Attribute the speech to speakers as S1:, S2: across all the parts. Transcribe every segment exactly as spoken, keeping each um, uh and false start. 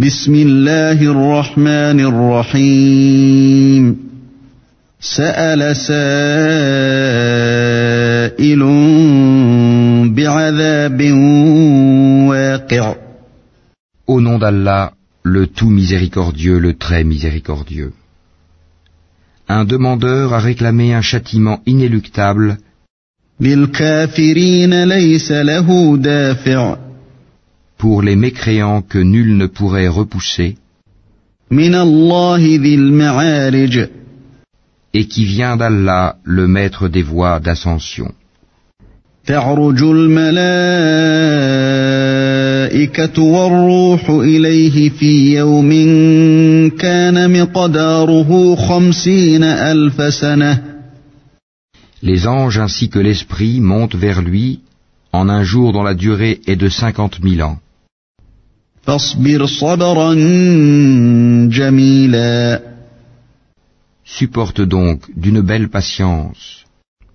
S1: بسم الله الرحمن الرحيم سأل سائل بعذاب واقع.
S2: Au nom d'Allah, le tout miséricordieux, le très miséricordieux. Un demandeur a réclamé un châtiment inéluctable.
S1: للكافرين ليس له دافع.
S2: Pour les mécréants que nul ne pourrait repousser.
S1: من الله ذي المعارج.
S2: Et qui vient d'Allah, le maître des voies d'ascension.
S1: تعرج الملائكة والروح إليه في يوم كان مقداره خمسين ألف سنة.
S2: Les anges ainsi que l'esprit montent vers lui en un jour dont la durée est de cinquante mille ans.
S1: فاصبر صبرا جميلا.
S2: Supporte donc d'une belle patience.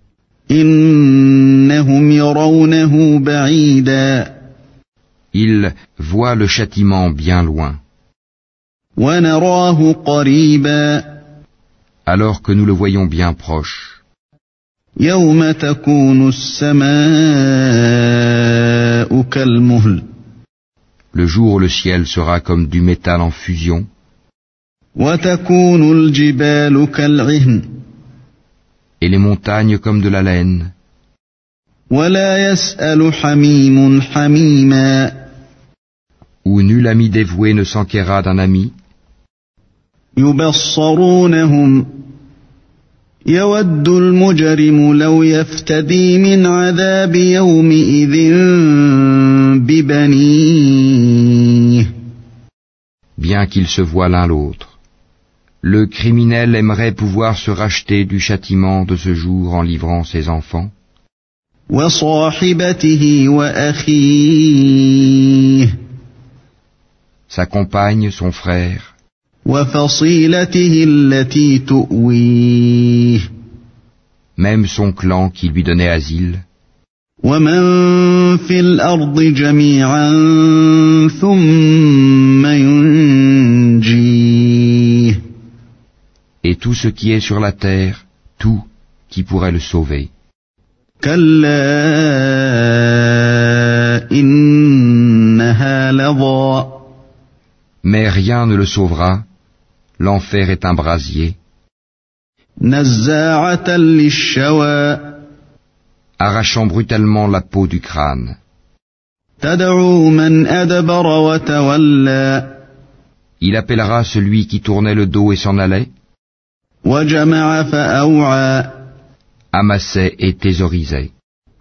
S1: إنهم يرونه بعيدا.
S2: Ils voient le châtiment bien loin.
S1: ونراه قريبا.
S2: Alors que nous le voyons bien proche.
S1: يوم تكون السماء كالمهل.
S2: Le jour où le ciel sera comme du métal en fusion.
S1: وتكون الجبال كالعهن.
S2: Et les montagnes comme de la laine.
S1: ولا يسأل حميم حميما.
S2: Où nul ami dévoué ne s'enquérera d'un ami.
S1: يبصرونهم يود المجرم لو يفتدي من عذاب يومئذ ببنيه.
S2: Bien qu'ils se voient l'un l'autre, le criminel aimerait pouvoir se racheter du châtiment de ce jour en livrant ses enfants.
S1: وصاحبته وأخيه.
S2: Sa compagne, son frère.
S1: وفصيلته التي تؤويه.
S2: Même son clan qui lui donnait asile.
S1: ومن في الأرض جميعا ثم ينجيه.
S2: Et tout ce qui est sur la terre, tout qui pourrait le sauver.
S1: كلا إنها لظى.
S2: Mais rien ne le sauvera. L'enfer est un brasier.
S1: نزاعة للشوى.
S2: Arrachant brutalement la peau du crâne.
S1: تدعو من أدبر وتولى.
S2: Il appellera celui qui tournait le dos et s'en allait.
S1: وجمع فأوعى.
S2: Amassait et thésaurisait.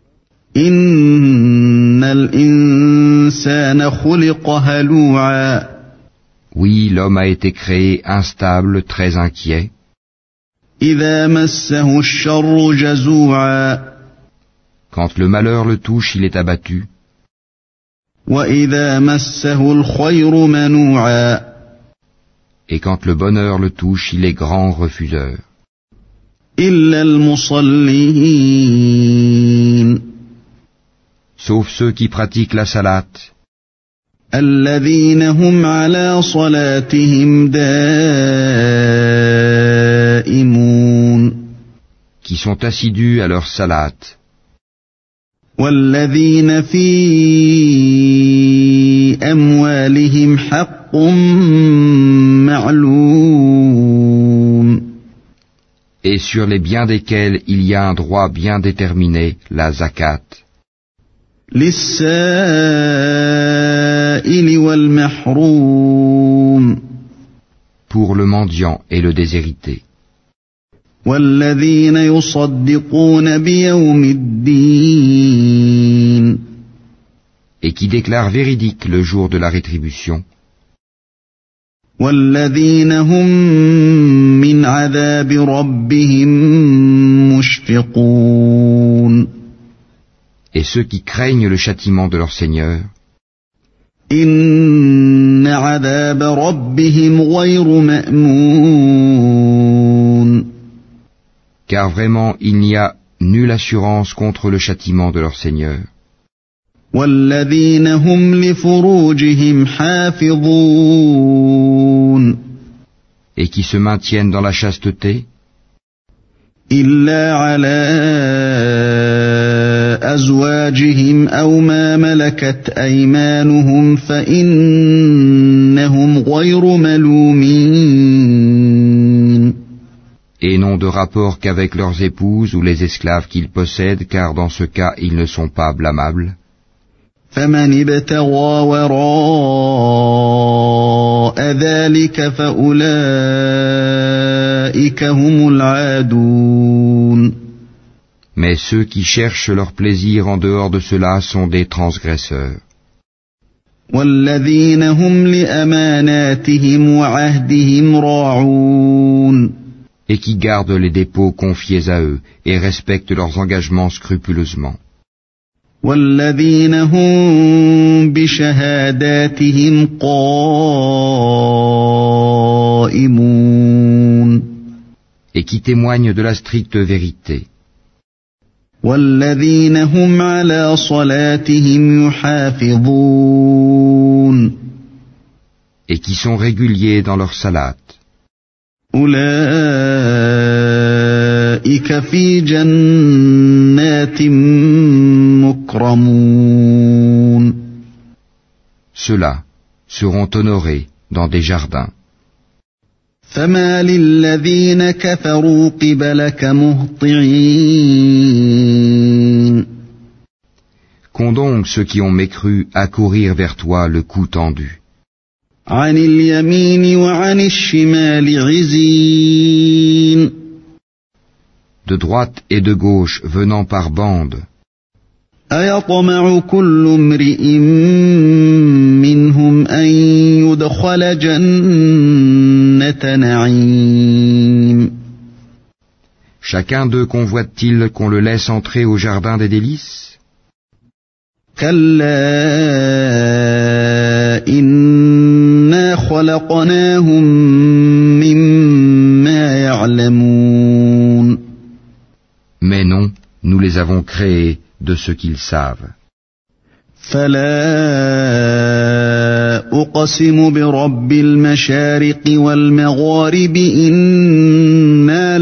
S1: إن الإنسان خلق هلوعا.
S2: Oui, l'homme a été créé instable, très inquiet.
S1: إذا مسه الشر جزوعا.
S2: Quand le malheur le touche, il est abattu.
S1: وإذا مسه الخير منوعا.
S2: Et quand le bonheur le touche, il est grand refuseur.
S1: إلا المصلين.
S2: Sauf ceux qui pratiquent la salate.
S1: الذين هم على صلاتهم دائمون.
S2: Qui sont assidus à leur salate.
S1: والذين في أموالهم حق معلوم.
S2: Et sur les biens desquels il y a un droit bien déterminé, la zakat.
S1: للسائل والمحروم.
S2: Pour le mendiant et le déshérité.
S1: والذين يصدقون بيوم الدين.
S2: Et qui déclarent véridique le jour de la rétribution.
S1: والذين هم من عذاب ربهم مشفقون.
S2: Et ceux qui craignent le châtiment de leur Seigneur.
S1: إن عذاب ربهم غير مأمون.
S2: Car vraiment il n'y a nulle assurance contre le châtiment de leur Seigneur.
S1: والذين هم لفروجهم حافظون
S2: Et qui se maintiennent dans la chasteté,
S1: إلا على أزواجهم أو ما ملكت أيمانهم فإنهم غير ملومين.
S2: et n'ont de rapport qu'avec leurs épouses ou les esclaves qu'ils possèdent, car dans ce cas ils ne sont pas blâmables.
S1: فمن ابتغى وراء ذلك فأولئك هم العادون.
S2: Mais ceux qui cherchent leur plaisir en dehors de cela sont des transgresseurs.
S1: والذين هم لأماناتهم وعهدهم راعون.
S2: Et qui gardent les dépôts confiés à eux et respectent leurs engagements scrupuleusement.
S1: والذين هم بشهاداتهم قائمون.
S2: Et qui témoignent de la stricte vérité.
S1: والذين هم على صلاتهم يحافظون.
S2: Et qui sont réguliers dans leur salat.
S1: أولئك في جنات مكرمون.
S2: Ceux-là seront honorés dans des jardins.
S1: فما للذين كفروا قبلك مهطعين.
S2: Qu'ont donc ceux qui ont mécru à courir vers toi le cou tendu?
S1: عن اليمين وعن الشمال عزين.
S2: De droite et de gauche venant par bandes.
S1: أيطمع كل امرئ منهم أن يدخل جنة نعيم.
S2: Chacun d'eux convoite-t-il qu'on le laisse entrer au jardin des délices?
S1: كلا إنا خلقناهم مما يعلمون.
S2: Mais non, nous les avons créés de ce qu'ils savent.
S1: فلا أقسم برب المشارق والمغارب إنا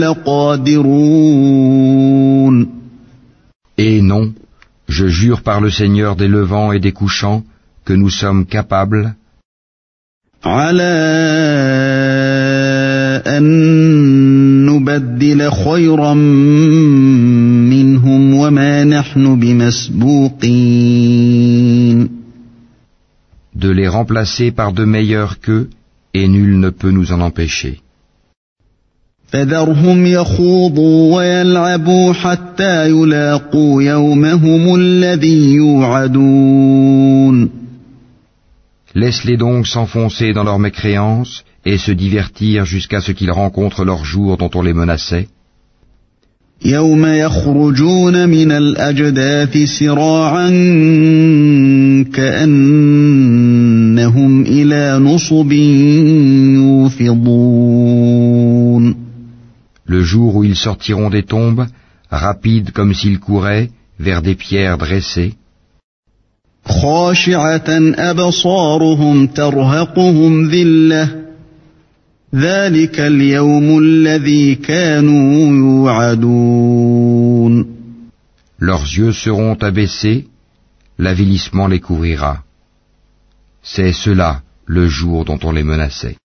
S1: لقادرون.
S2: Et non, je jure par le Seigneur des levants et des couchants que nous sommes capables
S1: على أن نبدل خيرا منهم وما نحن بمسبوقين.
S2: de les remplacer par de meilleurs qu'eux, et nul ne peut nous en empêcher.
S1: فذرهم يخوضوا ويلعبوا حتى يلاقوا يومهم الذي يوعدون.
S2: Laisse-les donc s'enfoncer dans leur mécréance et se divertir jusqu'à ce qu'ils rencontrent leur jour dont on les menaçait.
S1: يوم يخرجون من الأجداث سراعا كأنهم إلى نصب يوفضون.
S2: Le jour où ils sortiront des tombes, rapides comme s'ils couraient, vers des pierres dressées.
S1: خاشعة أبصارهم ترهقهم ذلة ذلك اليوم الذي كانوا يوعدون.
S2: Leurs yeux seront abaissés, l'avilissement les couvrira. C'est cela le jour dont on les menaçait.